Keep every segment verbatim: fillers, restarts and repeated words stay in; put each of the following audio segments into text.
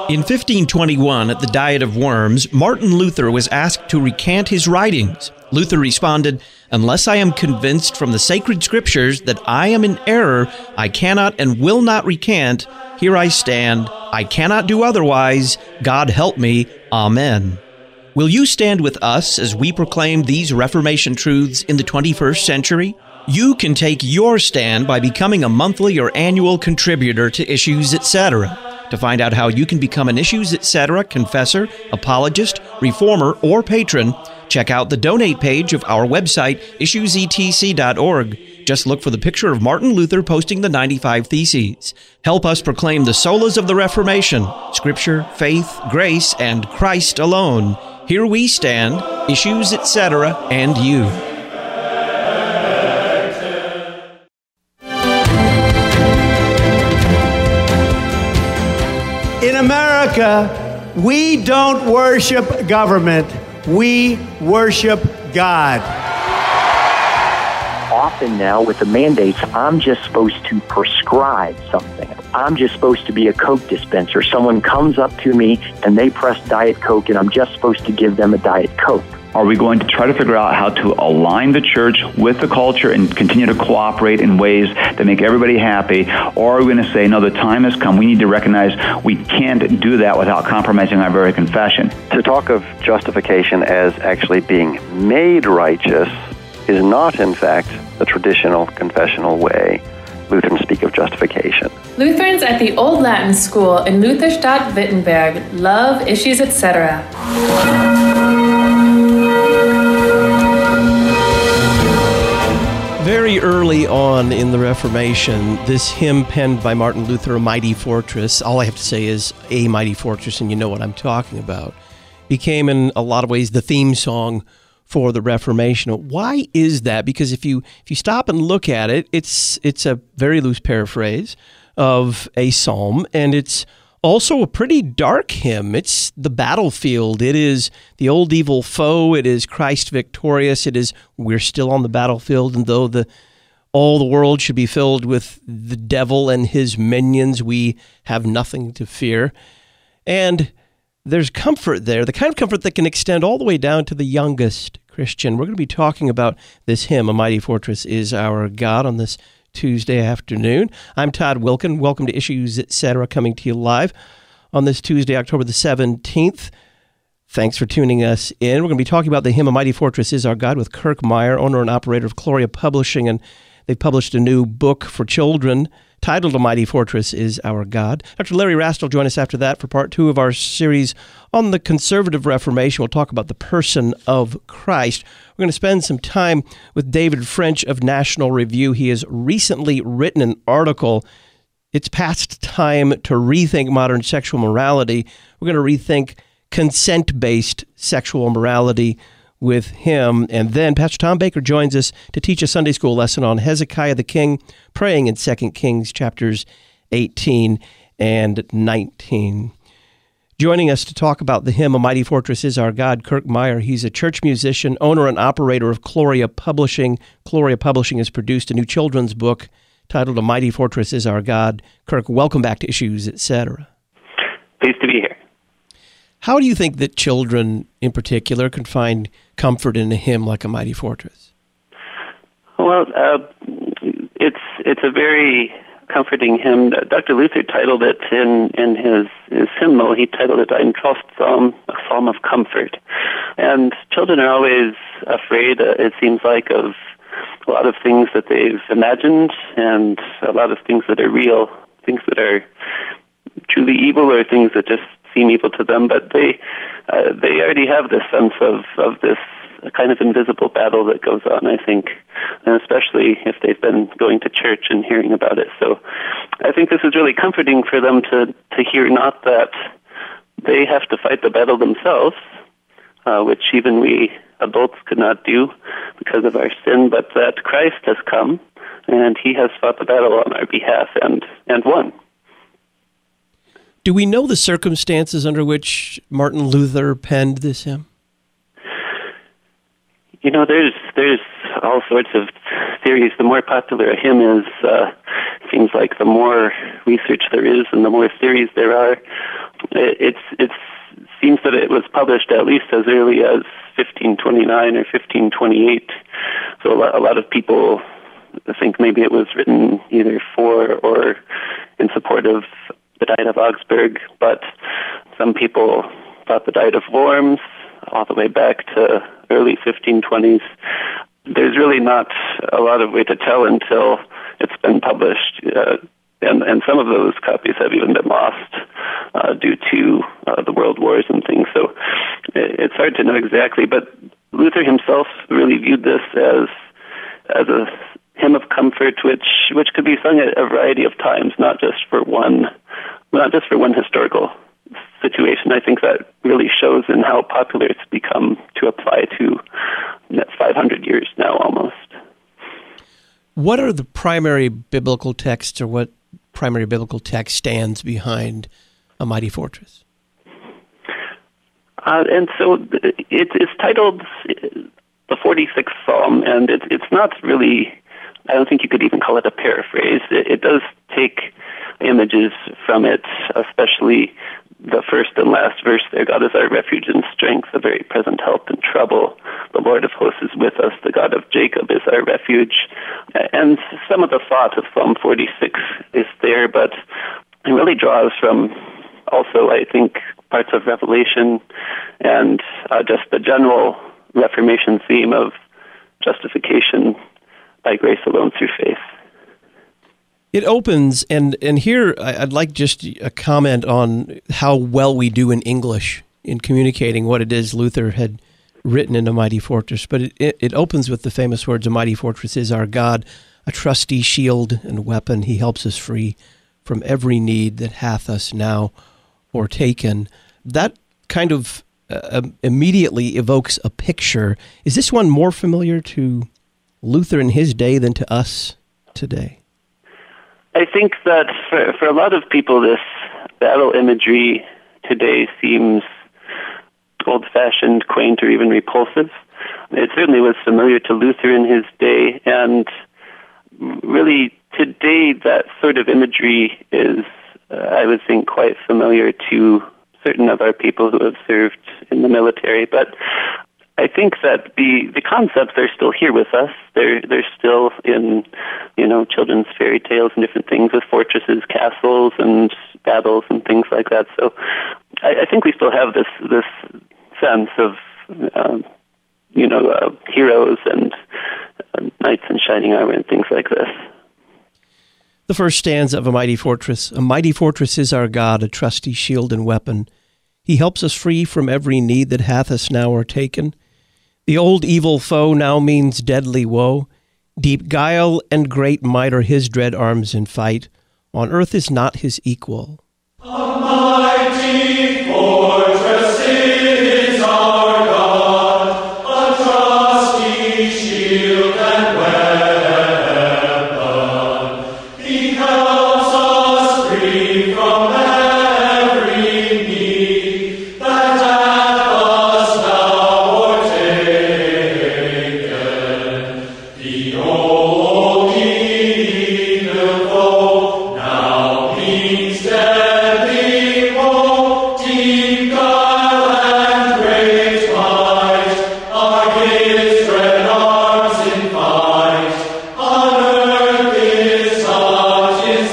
In fifteen twenty-one, at the Diet of Worms, Martin Luther was asked to recant his writings. Luther responded, "Unless I am convinced from the sacred scriptures that I am in error, I cannot and will not recant. Here I stand. I cannot do otherwise. God help me. Amen." Will you stand with us as we proclaim these Reformation truths in the twenty-first century? You can take your stand by becoming a monthly or annual contributor to Issues Etc. To find out how you can become an Issues Etc. confessor, apologist, reformer, or patron, check out the donate page of our website, issues e t c dot org. Just look for the picture of Martin Luther posting the ninety-five Theses. Help us proclaim the solas of the Reformation, Scripture, faith, grace, and Christ alone. Here we stand, Issues Etc., and you. In America, we don't worship government. We worship God. Often now with the mandates, I'm just supposed to prescribe something. I'm just supposed to be a Coke dispenser. Someone comes up to me and they press Diet Coke and I'm just supposed to give them a Diet Coke. Are we going to try to figure out how to align the church with the culture and continue to cooperate in ways that make everybody happy? Or are we going to say, no, the time has come. We need to recognize we can't do that without compromising our very confession. To talk of justification as actually being made righteous is not, in fact, the traditional confessional way Lutherans speak of justification. Lutherans at the Old Latin School in Lutherstadt, Wittenberg love Issues Etc. Very early on in the Reformation, this hymn penned by Martin Luther, A Mighty Fortress, all I have to say is A Mighty Fortress, and you know what I'm talking about, became in a lot of ways the theme song for the Reformation. Why is that? Because if you if you stop and look at it, it's it's a very loose paraphrase of a psalm, and it's also a pretty dark hymn. It's the battlefield. It is the old evil foe. It is Christ victorious. It is we're still on the battlefield, and though the all the world should be filled with the devil and his minions, we have nothing to fear. And there's comfort there, the kind of comfort that can extend all the way down to the youngest Christian. We're going to be talking about this hymn, A Mighty Fortress is Our God, on this Tuesday afternoon. I'm Todd Wilkin. Welcome to Issues Etc., coming to you live on this Tuesday, October the seventeenth. Thanks for tuning us in. We're going to be talking about the hymn, A Mighty Fortress is Our God, with Kirk Meyer, owner and operator of Gloria Publishing, and they've published a new book for children titled A Mighty Fortress is Our God. Doctor Larry Rast will join us after that for part two of our series on the conservative Reformation. We'll talk about the person of Christ. We're going to spend some time with David French of National Review. He has recently written an article, It's Past Time to Rethink Modern Sexual Morality. We're going to rethink consent-based sexual morality with him. And then Pastor Tom Baker joins us to teach a Sunday school lesson on Hezekiah the king, praying in Second Kings chapters eighteen and nineteen. Joining us to talk about the hymn, A Mighty Fortress is Our God, Kirk Meyer. He's a church musician, owner and operator of Gloria Publishing. Gloria Publishing has produced a new children's book titled A Mighty Fortress is Our God. Kirk, welcome back to Issues Etc. Pleased to be here. How do you think that children in particular can find comfort in a hymn like A Mighty Fortress? Well, uh, it's it's a very comforting hymn. Doctor Luther titled it in, in his, his hymnal, he titled it Ein Trost Psalm, a psalm of comfort. And children are always afraid, uh, it seems like, of a lot of things that they've imagined and a lot of things that are real, things that are truly evil or things that just seem evil to them, but they uh, they already have this sense of, of this kind of invisible battle that goes on, I think, and especially if they've been going to church and hearing about it. So I think this is really comforting for them to, to hear not that they have to fight the battle themselves, uh, which even we adults could not do because of our sin, but that Christ has come and he has fought the battle on our behalf and, and won. Do we know the circumstances under which Martin Luther penned this hymn? You know, there's there's all sorts of theories. The more popular a hymn is, uh, seems like the more research there is and the more theories there are, it it's, it's seems that it was published at least as early as fifteen twenty-nine or fifteen twenty-eight. So a lot, a lot of people think maybe it was written either for or in support of the Diet of Augsburg, but some people thought the Diet of Worms all the way back to early fifteen twenties. There's really not a lot of way to tell until it's been published. Uh, And, and some of those copies have even been lost uh, due to uh, the world wars and things. So it, it's hard to know exactly. But Luther himself really viewed this as as a hymn of comfort, which which could be sung at a variety of times, not just for one, not just for one historical situation. I think that really shows in how popular it's become to apply to five hundred years now almost. What are the primary biblical texts, or what primary biblical text stands behind A Mighty Fortress? Uh, and so it, it's titled the forty-sixth Psalm, and it, it's not really, I don't think you could even call it a paraphrase. It, it does take images from it, especially the first and last verse there. God is our refuge and strength, a very present help in trouble. The Lord of hosts is with us. The God of Jacob is our refuge. And some of the thought of Psalm forty-six is there, but it really draws from also, I think, parts of Revelation and uh, just the general Reformation theme of justification by grace alone through faith. It opens, and, and here I'd like just a comment on how well we do in English in communicating what it is Luther had written in A Mighty Fortress. But it, it, it opens with the famous words, "A mighty fortress is our God, a trusty shield and weapon. He helps us free from every need that hath us now o'ertaken." That kind of uh, immediately evokes a picture. Is this one more familiar to Luther in his day than to us today? I think that for, for a lot of people, this battle imagery today seems old-fashioned, quaint, or even repulsive. It certainly was familiar to Luther in his day, and really today that sort of imagery is, uh, I would think, quite familiar to certain of our people who have served in the military. But I think that the, the concepts are still here with us. They're they're still in, you know, children's fairy tales and different things with fortresses, castles, and battles and things like that. So I, I think we still have this this sense of, um, you know, uh, heroes and uh, knights in shining armor and things like this. The first stanza of A Mighty Fortress. A mighty fortress is our God, a trusty shield and weapon. He helps us free from every need that hath us now o'ertaken. The old evil foe now means deadly woe. Deep guile and great might are his dread arms in fight. On earth is not his equal. A mighty fortress is our God, a trusty shield and weapon. He helps us free from every need that hath us now o'ertaken. The old evil foe now means deadly woe. Deep guile and great might are his dread arms in fight. On earth is not his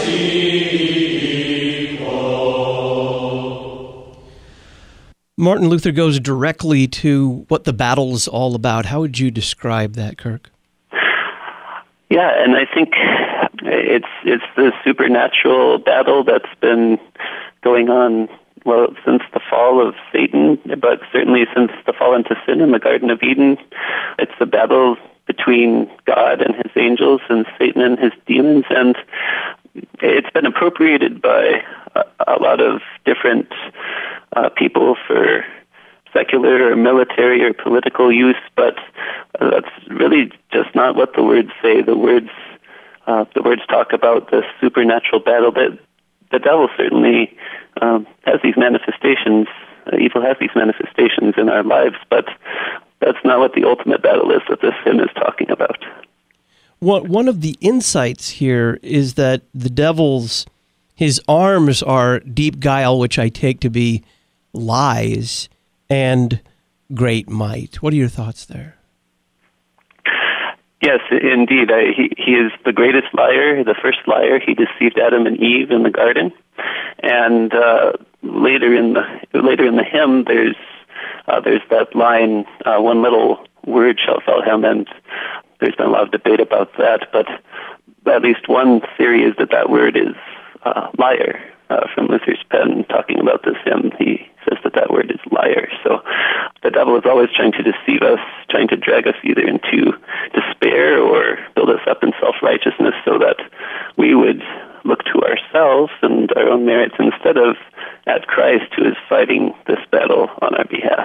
equal. Martin Luther goes directly to what the battle's all about. How would you describe that, Kirk? Yeah, and I think it's it's the supernatural battle that's been going on, well, since the fall of Satan, but certainly since the fall into sin in the Garden of Eden. It's a battle between God and his angels and Satan and his demons, and it's been appropriated by a, a lot of different uh, people for secular or military or political use, but uh, that's really just not what the words say. The words uh, the words talk about the supernatural battle. That the devil certainly um, has these manifestations. Uh, evil has these manifestations in our lives, but that's not what the ultimate battle is that this hymn is talking about. One one of the insights here is that the devil's, his arms are deep guile, which I take to be lies, and great might. What are your thoughts there? Yes, indeed. I, he, he is the greatest liar, the first liar. He deceived Adam and Eve in the garden. And uh, later in the later in the hymn, there's uh, there's that line, uh, one little word shall fail him, and there's been a lot of debate about that. But at least one theory is that that word is uh, liar. Uh, from Luther's pen, talking about this hymn, he says that that word is liar. So the devil is always trying to deceive us, trying to drag us either into despair or build us up in self-righteousness so that we would look to ourselves and our own merits instead of at Christ, who is fighting this battle on our behalf.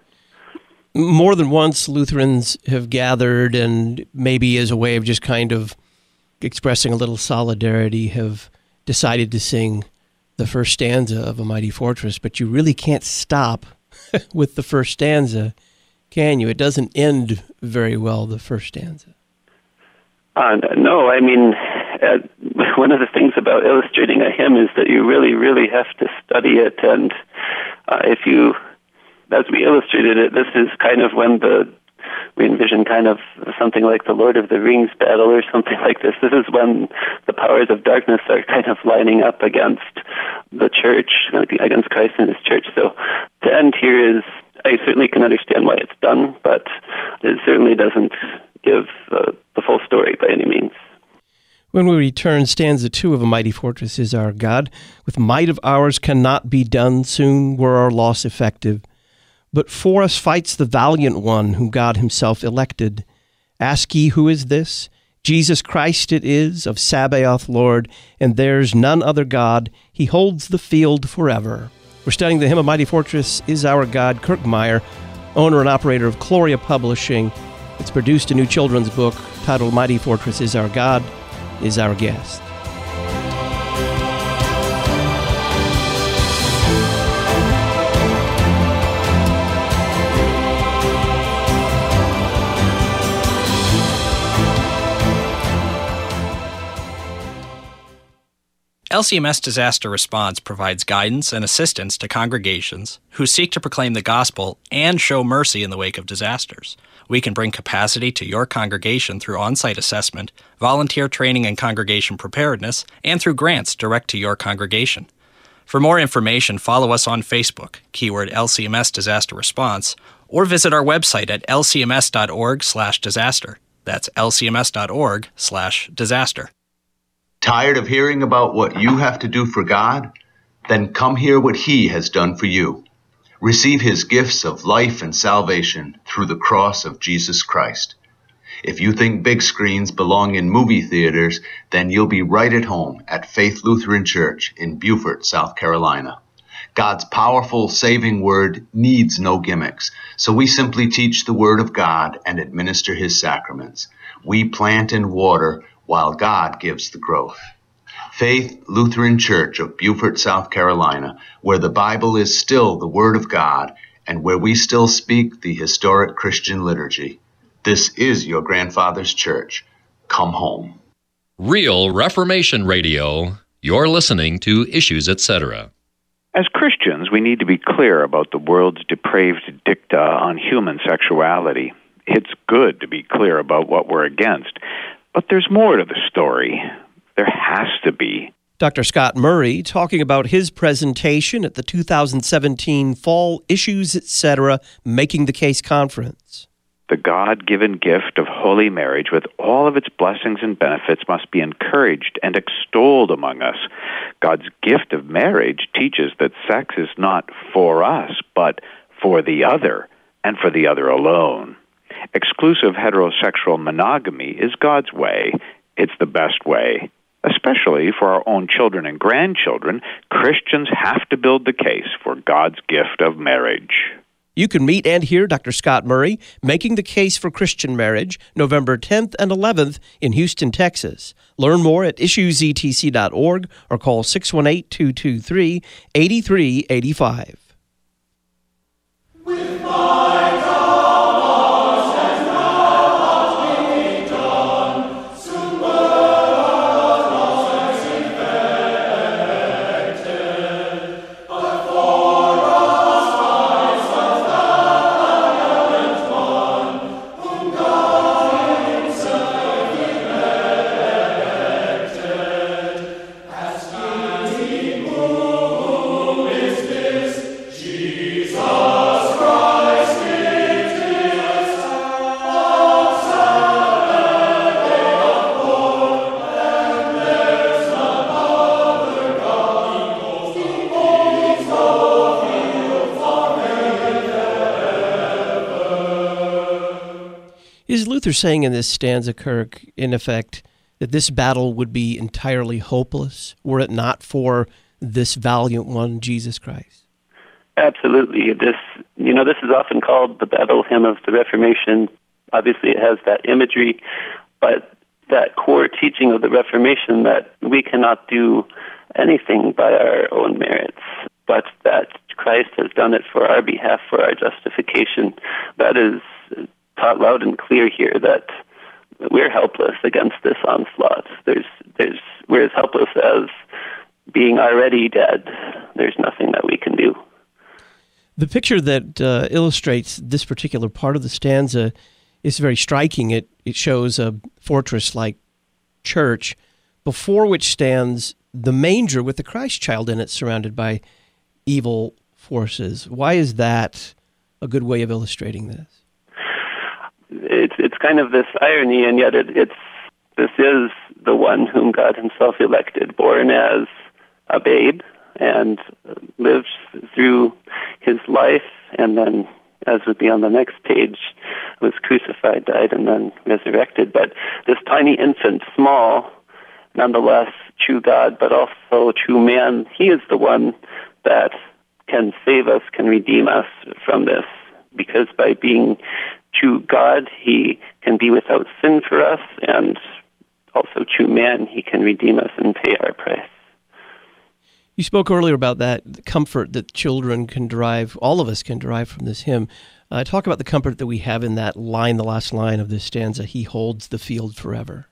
More than once, Lutherans have gathered, and maybe as a way of just kind of expressing a little solidarity, have decided to sing the first stanza of A Mighty Fortress, but you really can't stop with the first stanza, can you? It doesn't end very well, the first stanza. Uh, no, I mean, uh, one of the things about illustrating a hymn is that you really, really have to study it, and uh, if you, as we illustrated it, this is kind of when the we envision kind of something like the Lord of the Rings battle or something like this. This is when the powers of darkness are kind of lining up against the church, against Christ and his church. So to end here is, I certainly can understand why it's done, but it certainly doesn't give uh, the full story by any means. When we return, stanza two of A Mighty Fortress is our God. With might of ours cannot be done, soon were our loss effective. But for us fights the valiant one whom God himself elected. Ask ye who is this? Jesus Christ it is, of Sabaoth Lord, and there's none other God. He holds the field forever. We're studying the hymn A Mighty Fortress is Our God. Kirk Meyer, owner and operator of Gloria Publishing. It's produced a new children's book titled Mighty Fortress is Our God, is our guest. L C M S Disaster Response provides guidance and assistance to congregations who seek to proclaim the gospel and show mercy in the wake of disasters. We can bring capacity to your congregation through on-site assessment, volunteer training and congregation preparedness, and through grants direct to your congregation. For more information, follow us on Facebook, keyword L C M S Disaster Response, or visit our website at l c m s dot org slash disaster. That's l c m s dot org slash disaster. Tired of hearing about what you have to do for God? Then come hear what He has done for you. Receive His gifts of life and salvation through the cross of Jesus Christ. If you think big screens belong in movie theaters, then you'll be right at home at Faith Lutheran Church in Beaufort, South Carolina. God's powerful, saving word needs no gimmicks, so we simply teach the Word of God and administer His sacraments. We plant and water while God gives the growth. Faith Lutheran Church of Beaufort, South Carolina, where the Bible is still the Word of God and where we still speak the historic Christian liturgy. This is your grandfather's church. Come home. Real Reformation Radio. You're listening to Issues, et cetera. As Christians, we need to be clear about the world's depraved dicta on human sexuality. It's good to be clear about what we're against, but there's more to the story. There has to be. Doctor Scott Murray talking about his presentation at the two thousand seventeen Fall Issues, et cetera. Making the Case Conference. The God-given gift of holy marriage with all of its blessings and benefits must be encouraged and extolled among us. God's gift of marriage teaches that sex is not for us, but for the other, and for the other alone. Exclusive heterosexual monogamy is God's way. It's the best way. Especially for our own children and grandchildren, Christians have to build the case for God's gift of marriage. You can meet and hear Doctor Scott Murray making the case for Christian marriage November tenth and eleventh in Houston, Texas. Learn more at issues e t c dot org or call six one eight, two two three, eight three eight five. With my God, and not be done, so Luther saying in this stanza, Kirk, in effect, that this battle would be entirely hopeless were it not for this valiant one, Jesus Christ? Absolutely. This, you know, this is often called the battle hymn of the Reformation. Obviously, it has that imagery, but that core teaching of the Reformation that we cannot do anything by our own merits, but that Christ has done it for our behalf, for our justification. That is taught loud and clear here, that we're helpless against this onslaught. There's, there's, we're as helpless as being already dead. There's nothing that we can do. The picture that uh, illustrates this particular part of the stanza is very striking. It it shows a fortress-like church before which stands the manger with the Christ child in it, surrounded by evil forces. Why is that a good way of illustrating this? It's it's kind of this irony, and yet it, it's this is the one whom God himself elected, born as a babe, and lived through his life, and then, as would be on the next page, was crucified, died, and then resurrected. But this tiny infant, small, nonetheless true God, but also true man, he is the one that can save us, can redeem us from this, because by being true God, he can be without sin for us, and also true man, he can redeem us and pay our price. You spoke earlier about that comfort that children can derive, all of us can derive from this hymn. Uh, talk about the comfort that we have in that line, the last line of this stanza, he holds the field forever.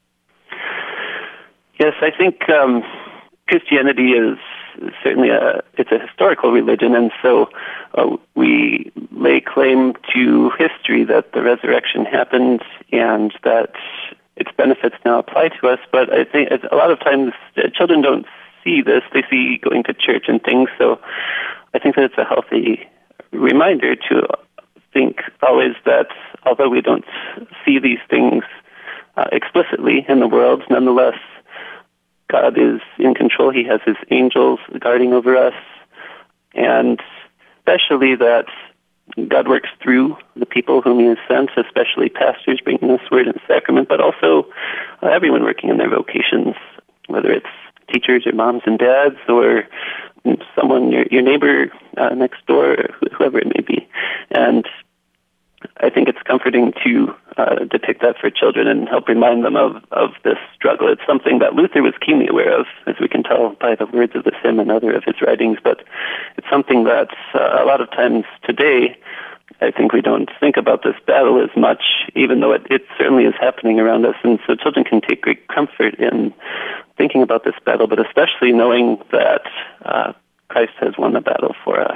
Yes, I think um, Christianity is certainly a, it's a historical religion, and so uh, we lay claim to history that the resurrection happened and that its benefits now apply to us, but I think a lot of times uh, children don't see this. They see going to church and things, so I think that it's a healthy reminder to think always that although we don't see these things uh, explicitly in the world, nonetheless, God is in control. He has his angels guarding over us, and especially that God works through the people whom he has sent, especially pastors bringing this word and sacrament, but also uh, everyone working in their vocations, whether it's teachers or moms and dads or someone, your, your neighbor uh, next door, or whoever it may be. And I think it's comforting to uh, depict that for children and help remind them of, of this struggle. It's something that Luther was keenly aware of, as we can tell by the words of this hymn and other of his writings, but it's something that uh, a lot of times today, I think we don't think about this battle as much, even though it, it certainly is happening around us. And so children can take great comfort in thinking about this battle, but especially knowing that uh, Christ has won the battle for us.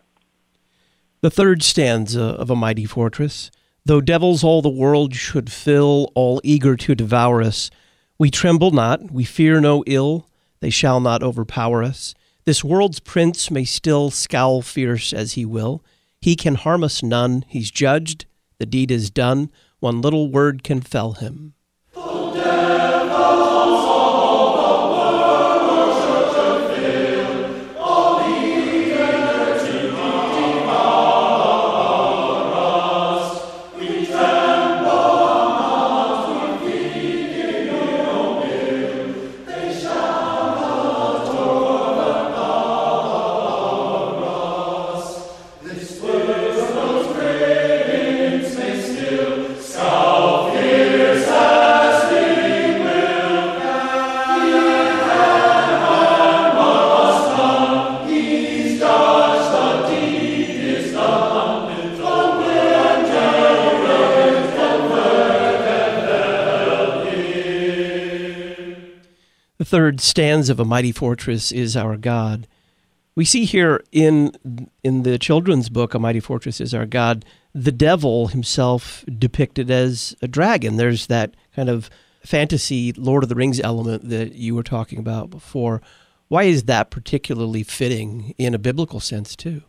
The third stanza of A Mighty Fortress. Though devils all the world should fill, all eager to devour us, we tremble not, we fear no ill, they shall not overpower us. This world's prince may still scowl fierce as he will. He can harm us none, he's judged, the deed is done, one little word can fell him. The third stanza of A Mighty Fortress is our God. We see here in in the children's book, A Mighty Fortress is Our God, the devil himself depicted as a dragon. There's that kind of fantasy Lord of the Rings element that you were talking about before. Why is that particularly fitting in a biblical sense, too?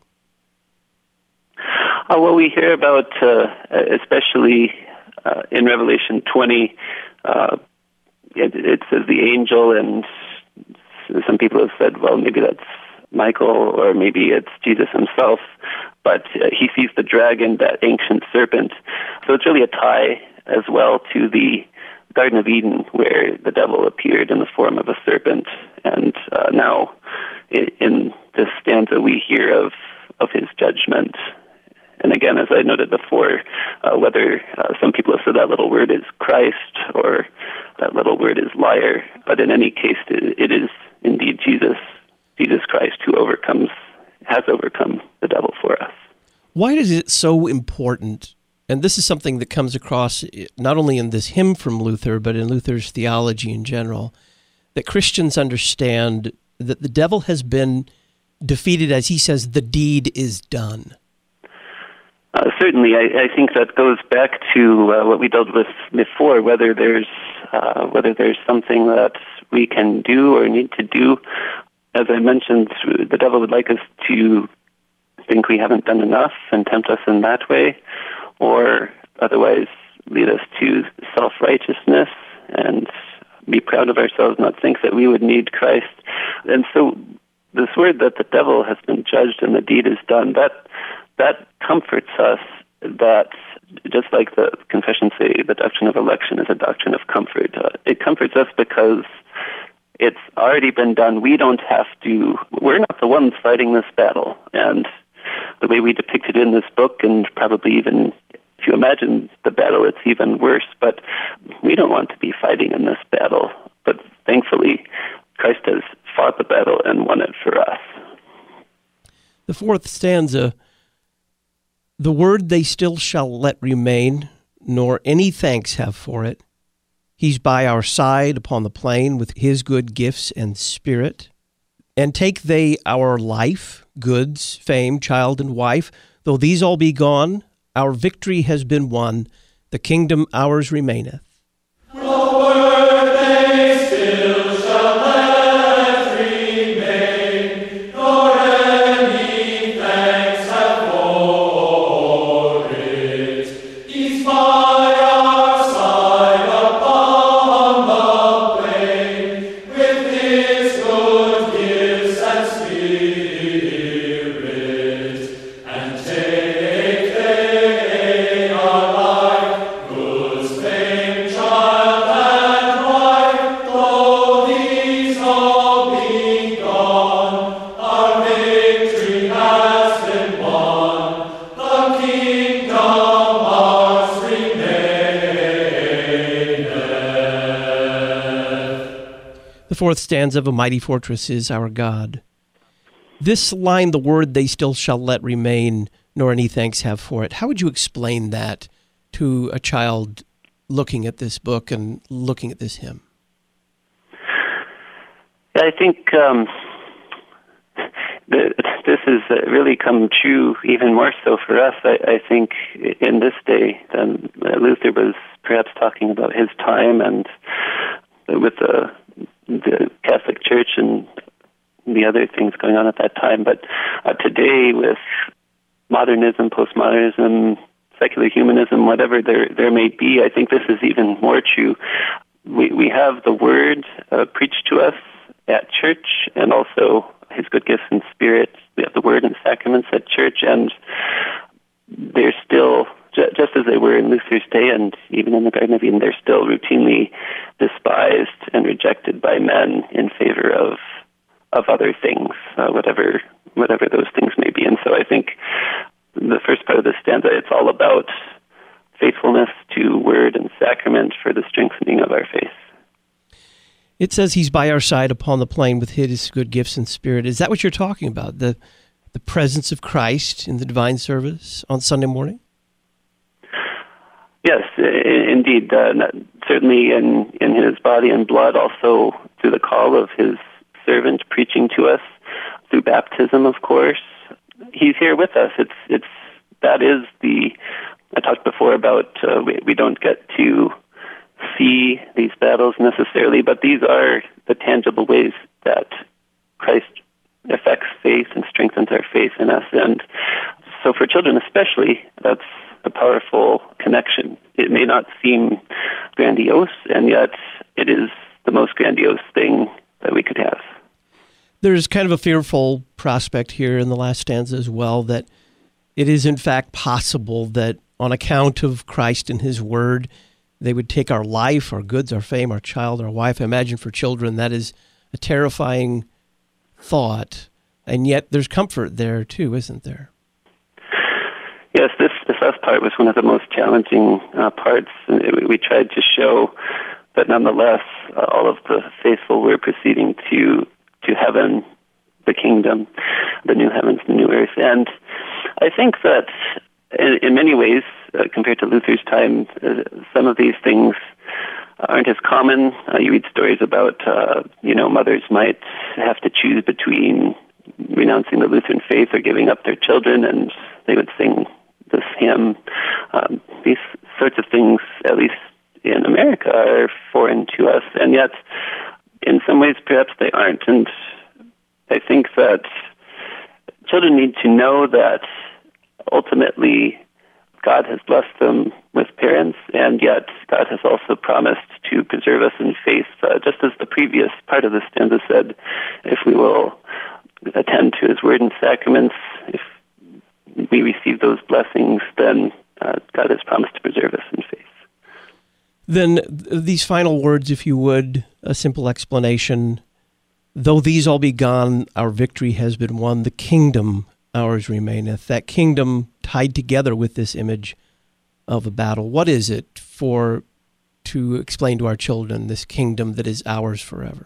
Uh, well, we hear about, uh, especially uh, in Revelation twenty, uh, it, it says the angel, and some people have said, well, maybe that's Michael, or maybe it's Jesus himself, but uh, he sees the dragon, that ancient serpent. So it's really a tie as well to the Garden of Eden, where the devil appeared in the form of a serpent. And uh, now in, in this stanza we hear of, of his judgment. And again, as I noted before, uh, whether uh, some people have said that little word is Christ or that little word is liar, but in any case, it, it is indeed Jesus, Jesus Christ, who overcomes, has overcome the devil for us. Why is it so important? And this is something that comes across not only in this hymn from Luther, but in Luther's theology in general, that Christians understand that the devil has been defeated, as he says, the deed is done. Uh, certainly, I, I think that goes back to uh, what we dealt with before, whether there's uh, whether there's something that we can do or need to do. As I mentioned, the devil would like us to think we haven't done enough and tempt us in that way, or otherwise lead us to self-righteousness and be proud of ourselves, not think that we would need Christ. And so this word that the devil has been judged and the deed is done, that that comforts us, that just like the confessions say, the doctrine of election is a doctrine of comfort. Uh, it comforts us because it's already been done. We don't have to, we're not the ones fighting this battle. And the way we depict it in this book, and probably even if you imagine the battle, it's even worse. But we don't want to be fighting in this battle. But thankfully, Christ has fought the battle and won it for us. The fourth stanza, the word they still shall let remain, nor any thanks have for it. He's by our side upon the plain with his good gifts and spirit. And take they our life, goods, fame, child, and wife, though these all be gone, our victory has been won, the kingdom ours remaineth. The fourth stanza of A Mighty Fortress is our God. This line, the word they still shall let remain, nor any thanks have for it. How would you explain that to a child looking at this book and looking at this hymn? I think um, the, this has really come true even more so for us. I, I think in this day, um, Luther was perhaps talking about his time and with the, the Catholic Church and the other things going on at that time. But uh, today, with modernism, postmodernism, secular humanism, whatever there there may be, I think this is even more true. We we have the Word uh, preached to us at church, and also His good gifts and Spirit. We have the Word and sacraments at church, and they're still, just as they were in Luther's day and even in the Garden of Eden, they're still routinely despised and rejected by men in favor of of other things, uh, whatever whatever those things may be. And so I think the first part of this stanza, it's all about faithfulness to word and sacrament for the strengthening of our faith. It says he's by our side upon the plain with his good gifts and spirit. Is that what you're talking about? The the presence of Christ in the divine service on Sunday morning? Yes, indeed. Uh, certainly in, in his body and blood, also through the call of his servant preaching to us, through baptism, of course. He's here with us. It's it's that is the, I talked before about uh, we, we don't get to see these battles necessarily, but these are the tangible ways that Christ affects faith and strengthens our faith in us. And so for children especially, that's a powerful connection. It may not seem grandiose, and yet it is the most grandiose thing that we could have. There's kind of a fearful prospect here in the last stanza as well, that it is in fact possible that on account of Christ and his word, they would take our life, our goods, our fame, our child, our wife. I imagine for children that is a terrifying thought, and yet there's comfort there too, isn't there? Yes, this, this last part was one of the most challenging uh, parts. We, we tried to show that nonetheless, uh, all of the faithful were proceeding to to heaven, the kingdom, the new heavens, the new earth. And I think that in, in many ways, uh, compared to Luther's time, uh, some of these things aren't as common. Uh, you read stories about, uh, you know, mothers might have to choose between renouncing the Lutheran faith or giving up their children, and they would sing this hymn. Um, these sorts of things, at least in America, are foreign to us, and yet in some ways perhaps they aren't. And I think that children need to know that ultimately God has blessed them with parents, and yet God has also promised to preserve us in faith, uh, just as the previous part of the stanza said, if we will attend to his word and sacraments, if we receive those blessings, then uh, God has promised to preserve us in faith. Then these final words, if you would, a simple explanation. Though these all be gone, our victory has been won. The kingdom ours remaineth. That kingdom tied together with this image of a battle. What is it for to explain to our children this kingdom that is ours forever?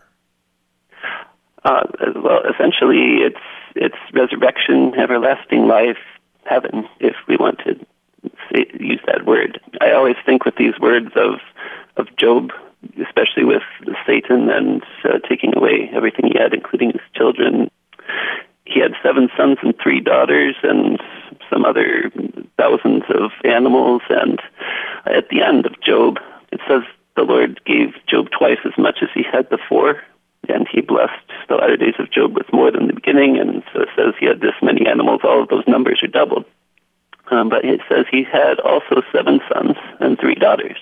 Uh, well, essentially, it's it's resurrection, everlasting life, heaven, if we want to say, use that word. I always think with these words of of Job, especially with Satan and uh, taking away everything he had, including his children. He had seven sons and three daughters and some other thousands of animals. And at the end of Job, it says the Lord gave Job twice as much as he had before, and he blessed the latter days of Job with more than the beginning. And so it says he had this many animals. All of those numbers are doubled. Um, but it says he had also seven sons and three daughters.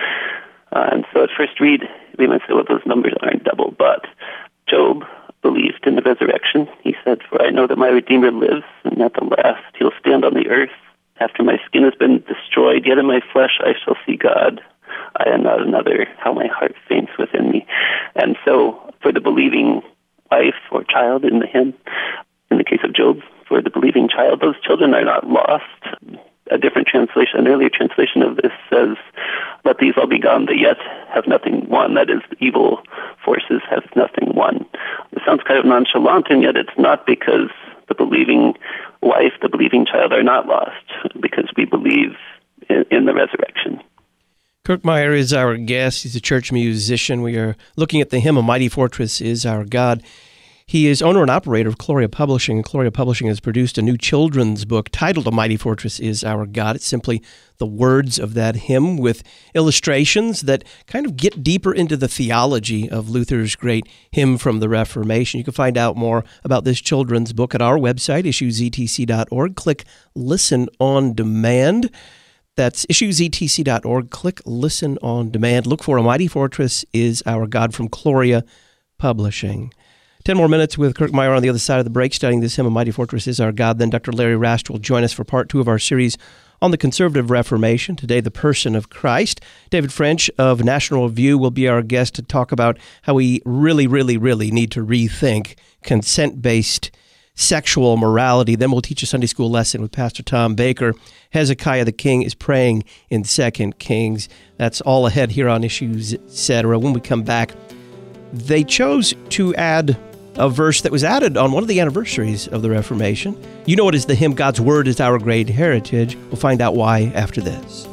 Uh, and so at first read, we might say, well, those numbers aren't double. But Job believed in the resurrection. He said, for I know that my Redeemer lives, and at the last he'll stand on the earth. After my skin has been destroyed, yet in my flesh I shall see God. I am not another, how my heart faints within me. And so for the believing wife or child in the hymn, in the case of Job, for the believing child, those children are not lost. A different translation, an earlier translation of this says, let these all be gone, that yet have nothing won. That is, evil forces have nothing won. It sounds kind of nonchalant, and yet it's not, because the believing wife, the believing child are not lost, because we believe in, in the resurrection. Kirk Meyer is our guest. He's a church musician. We are looking at the hymn, A Mighty Fortress is Our God. He is owner and operator of Gloria Publishing. Gloria Publishing has produced a new children's book titled A Mighty Fortress is Our God. It's simply the words of that hymn with illustrations that kind of get deeper into the theology of Luther's great hymn from the Reformation. You can find out more about this children's book at our website, issues e t c dot org. Click Listen on Demand. That's issues e t c dot org. Click Listen on Demand. Look for A Mighty Fortress is Our God from Gloria Publishing. Ten more minutes with Kirk Meyer on the other side of the break, studying this hymn, A Mighty Fortress is Our God. Then Doctor Larry Rast will join us for part two of our series on the Conservative Reformation. Today, the person of Christ. David French of National Review will be our guest to talk about how we really, really, really need to rethink consent-based sexual morality. Then we'll teach a Sunday school lesson with Pastor Tom Baker. Hezekiah the king is praying in Second Kings. That's all ahead here on Issues, et cetera. When we come back, they chose to add a verse that was added on one of the anniversaries of the Reformation. You know it is the hymn, God's Word is Our Great Heritage. We'll find out why after this.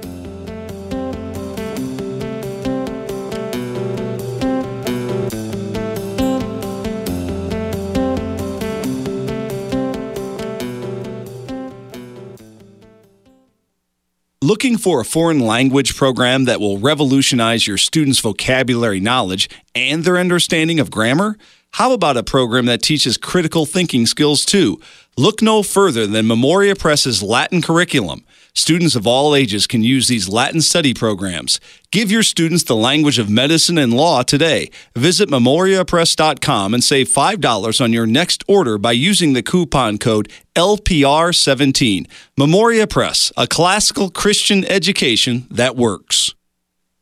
Looking for a foreign language program that will revolutionize your students' vocabulary knowledge and their understanding of grammar? How about a program that teaches critical thinking skills too? Look no further than Memoria Press's Latin curriculum. Students of all ages can use these Latin study programs. Give your students the language of medicine and law today. Visit memoria press dot com and save five dollars on your next order by using the coupon code L P R seventeen. Memoria Press, a classical Christian education that works.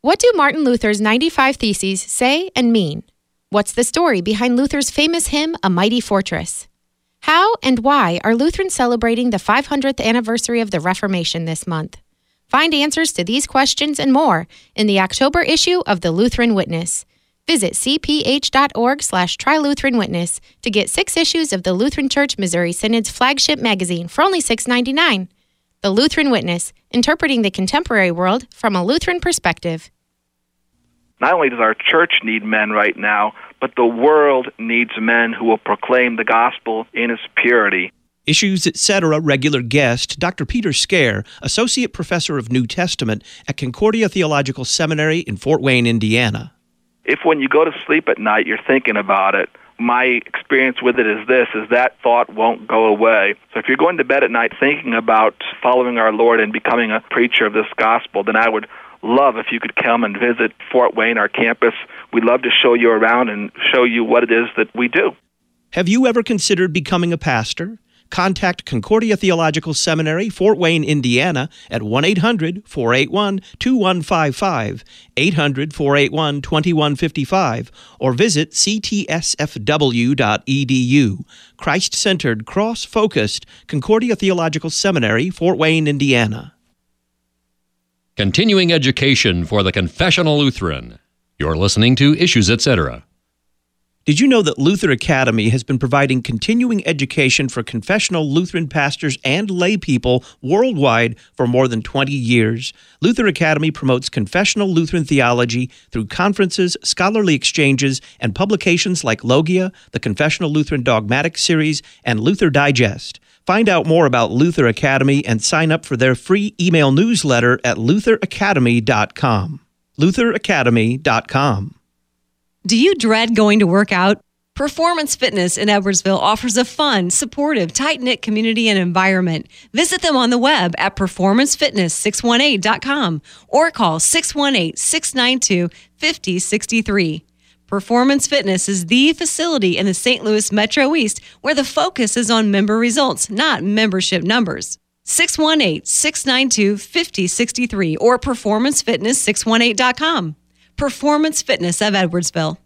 What do Martin Luther's ninety-five Theses say and mean? What's the story behind Luther's famous hymn, A Mighty Fortress? How and why are Lutherans celebrating the five hundredth anniversary of the Reformation this month? Find answers to these questions and more in the October issue of the Lutheran Witness. Visit cph.org slash Tri-Lutheran Witness to get six issues of the Lutheran Church Missouri Synod's flagship magazine for only six dollars and ninety-nine cents. The Lutheran Witness, interpreting the contemporary world from a Lutheran perspective. Not only does our church need men right now, but the world needs men who will proclaim the gospel in its purity. Issues, et cetera regular guest, Doctor Peter Scare, Associate Professor of New Testament at Concordia Theological Seminary in Fort Wayne, Indiana. If when you go to sleep at night you're thinking about it, my experience with it is this, is that thought won't go away. So if you're going to bed at night thinking about following our Lord and becoming a preacher of this gospel, then I would love if you could come and visit Fort Wayne, our campus. We'd love to show you around and show you what it is that we do. Have you ever considered becoming a pastor? Contact Concordia Theological Seminary, Fort Wayne, Indiana at one eight hundred, four eight one, two one five five, eight hundred, four eight one, two one five five, or visit c t s f w dot e d u. Christ-centered, cross-focused Concordia Theological Seminary, Fort Wayne, Indiana. Continuing education for the Confessional Lutheran. You're listening to Issues, et cetera. Did you know that Luther Academy has been providing continuing education for confessional Lutheran pastors and lay people worldwide for more than twenty years? Luther Academy promotes confessional Lutheran theology through conferences, scholarly exchanges, and publications like Logia, the Confessional Lutheran Dogmatic Series, and Luther Digest. Find out more about Luther Academy and sign up for their free email newsletter at luther academy dot com. luther academy dot com. Do you dread going to work out? Performance Fitness in Edwardsville offers a fun, supportive, tight-knit community and environment. Visit them on the web at performance fitness six one eight dot com or call six one eight, six nine two, five zero six three. Performance Fitness is the facility in the Saint Louis Metro East where the focus is on member results, not membership numbers. six one eight, six nine two, five zero six three or performance fitness six one eight dot com. Performance Fitness of Edwardsville.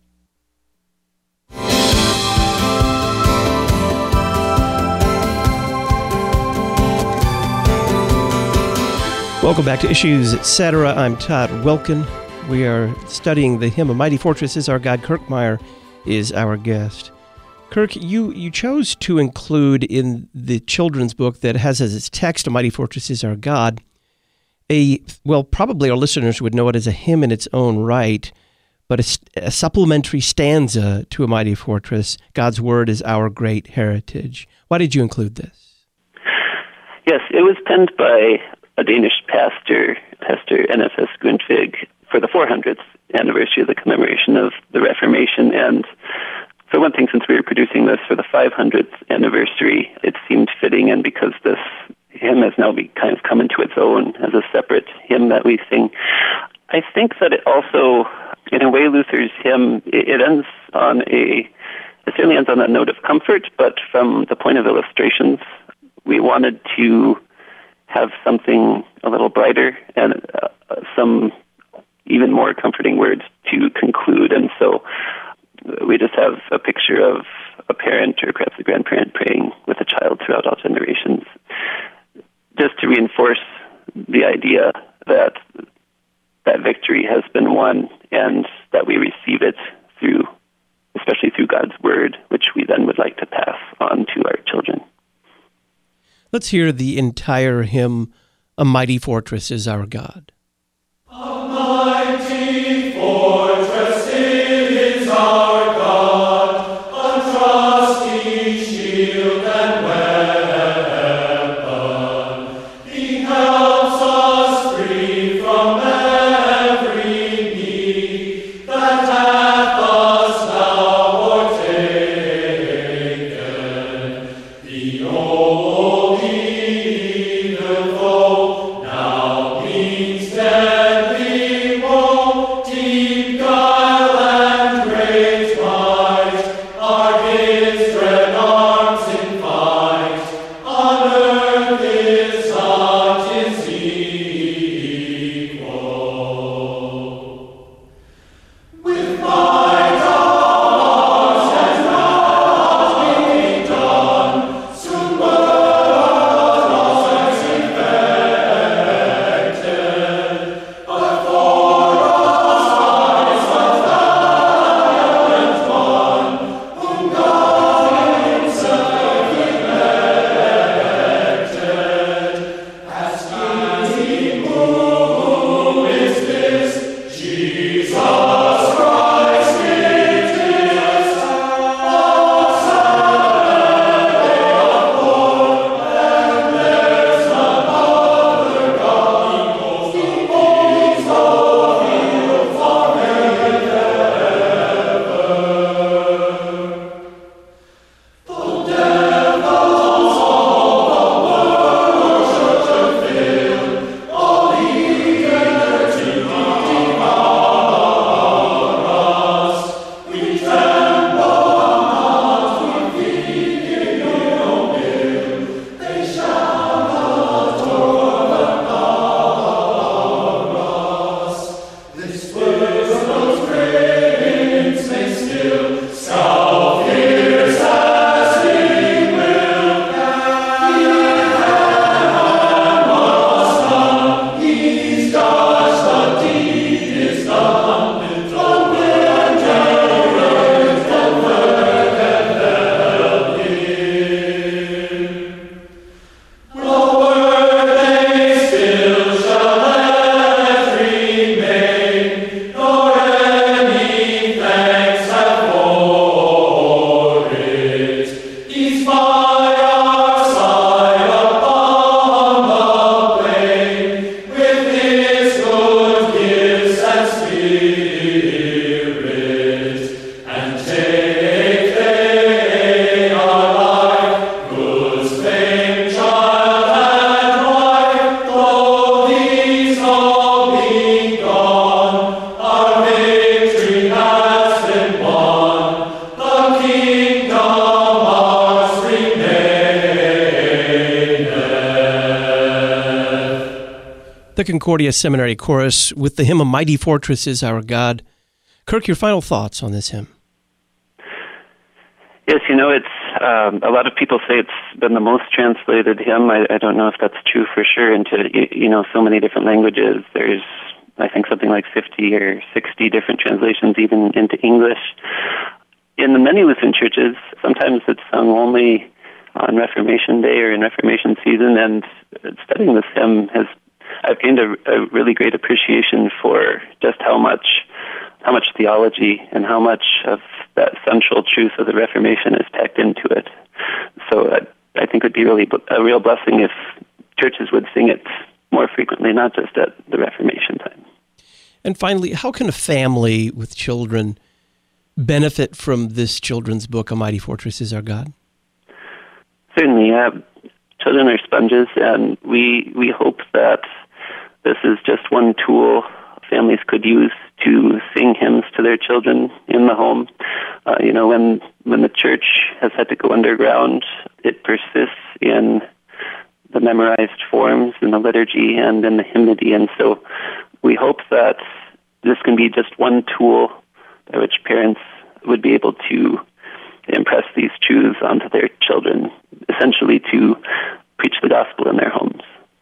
Welcome back to Issues, et cetera. I'm Todd Welkin. We are studying the hymn, A Mighty Fortress is Our God. Kirk Meyer is our guest. Kirk, you, you chose to include in the children's book that has as its text, A Mighty Fortress is Our God, a, well, probably our listeners would know it as a hymn in its own right, but a, a supplementary stanza to A Mighty Fortress, God's Word is Our Great Heritage. Why did you include this? Yes, it was penned by a Danish pastor, Pastor N F S Grundtvig, for the four hundredth anniversary of the commemoration of the Reformation. And for one thing, since we were producing this for the five hundredth anniversary, it seemed fitting, and because this hymn has now be kind of come into its own as a separate hymn that we sing. I think that it also, in a way, Luther's hymn, it, it ends on a, it certainly ends on a note of comfort, but from the point of illustrations, we wanted to have something a little brighter and uh, some even more comforting words to conclude. And so we just have a picture of a parent or perhaps a grandparent praying with a child throughout all generations, just to reinforce the idea that that victory has been won and that we receive it through, especially through God's Word, which we then would like to pass on to our children. Let's hear the entire hymn, A Mighty Fortress is Our God. A mighty fortress is our God, a trusty shield and weapon. He helps us free from every need that hath us now o'ertaken. The old evil foe now means deadly. kingdom ours remaineth. The Concordia Seminary Chorus with the hymn "A Mighty Fortress is Our God." Kirk, your final thoughts on this hymn? Yes, you know, it's um, a lot of people say it's been the most translated hymn. I, I don't know if that's true for sure into, you know, so many different languages. There's, I think, something like fifty or sixty different translations, even into English. In the many Lutheran churches, sometimes it's sung only on Reformation Day or in Reformation season, and studying this hymn has, I've gained a, a really great appreciation for just how much how much theology and how much of that central truth of the Reformation is packed into it. So I, I think it would be really a real blessing if churches would sing it more frequently, not just at the Reformation time. And finally, how can a family with children benefit from this children's book, A Mighty Fortress is Our God? Certainly. Uh, children are sponges, and we we hope that this is just one tool families could use to sing hymns to their children in the home. Uh, you know, when when the church has had to go underground, it persists in the memorized forms in the liturgy and in the hymnody, and so we hope that this can be just one tool by which parents would be able to impress these truths onto their children, essentially to preach the gospel in their homes.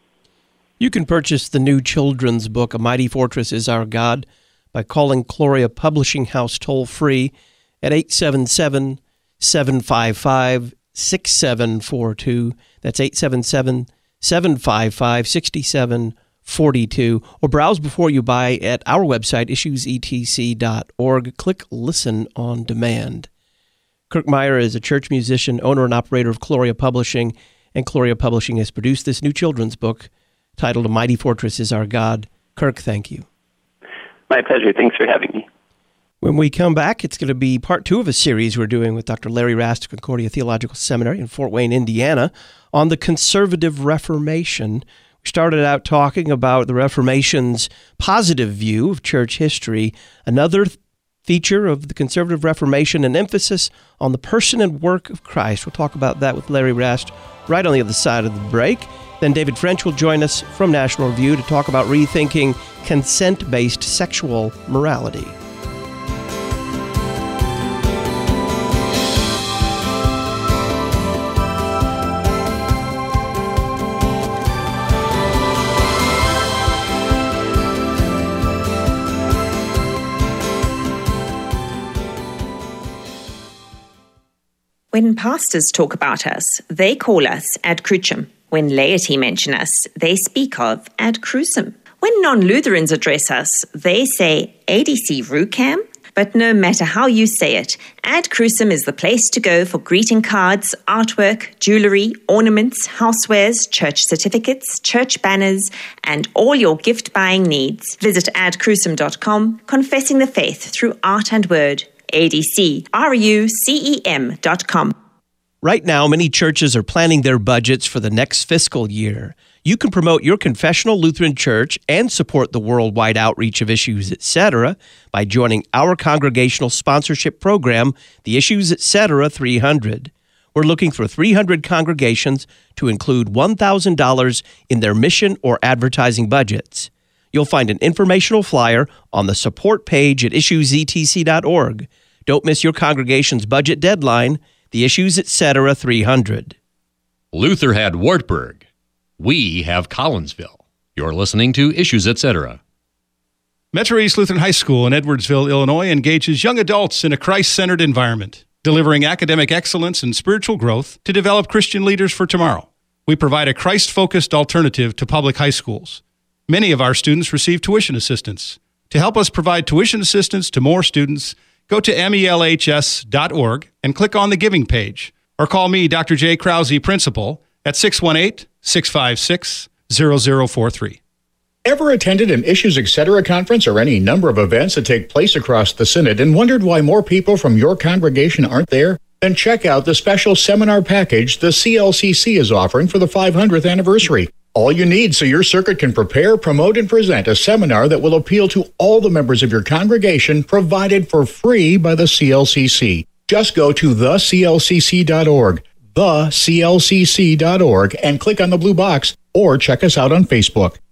You can purchase the new children's book, A Mighty Fortress is Our God, by calling Gloria Publishing House toll-free at eight seven seven, seven five five, six seven four two. That's eight seven seven, seven five five, six seven four two. Or browse before you buy at our website, issues e t c dot org. Click Listen on Demand. Kirk Meyer is a church musician, owner and operator of Gloria Publishing, and Gloria Publishing has produced this new children's book titled A Mighty Fortress is Our God. Kirk, thank you. My pleasure. Thanks for having me. When we come back, it's going to be part two of a series we're doing with Doctor Larry Rast of Concordia Theological Seminary in Fort Wayne, Indiana, on the Conservative Reformation. We started out talking about the Reformation's positive view of church history. Another th- feature of the Conservative Reformation, an emphasis on the person and work of Christ. We'll talk about that with Larry Rast right on the other side of the break. Then David French will join us from National Review to talk about rethinking consent-based sexual morality. When pastors talk about us, they call us ad crucem. When laity mention us, they speak of ad crucem. When non-Lutherans address us, they say A D C Rucam. But no matter how you say it, Ad Crucem is the place to go for greeting cards, artwork, jewelry, ornaments, housewares, church certificates, church banners, and all your gift-buying needs. Visit ad crucem dot com, confessing the faith through art and word. A D C R U C E M dot com. Right now, many churches are planning their budgets for the next fiscal year. You can promote your confessional Lutheran church and support the worldwide outreach of Issues Etc. by joining our congregational sponsorship program, the Issues Etc. three hundred. We're looking for three hundred congregations to include one thousand dollars in their mission or advertising budgets. You'll find an informational flyer on the support page at issues e t c dot org. Don't miss your congregation's budget deadline, the Issues Etc. three hundred. Luther had Wartburg. We have Collinsville. You're listening to Issues Etc. Metro East Lutheran High School in Edwardsville, Illinois engages young adults in a Christ-centered environment, delivering academic excellence and spiritual growth to develop Christian leaders for tomorrow. We provide a Christ-focused alternative to public high schools. Many of our students receive tuition assistance. To help us provide tuition assistance to more students, go to M E L H S dot org and click on the Giving page, or call me, Doctor J. Krause, Principal, at six one eight, six five six, zero zero four three. Ever attended an Issues Etc. conference or any number of events that take place across the Synod and wondered why more people from your congregation aren't there? Then check out the special seminar package the C L C C is offering for the five hundredth anniversary. All you need so your circuit can prepare, promote, and present a seminar that will appeal to all the members of your congregation, provided for free by the C L C C. Just go to the c l c c dot org, the c l c c dot org, and click on the blue box, or check us out on Facebook.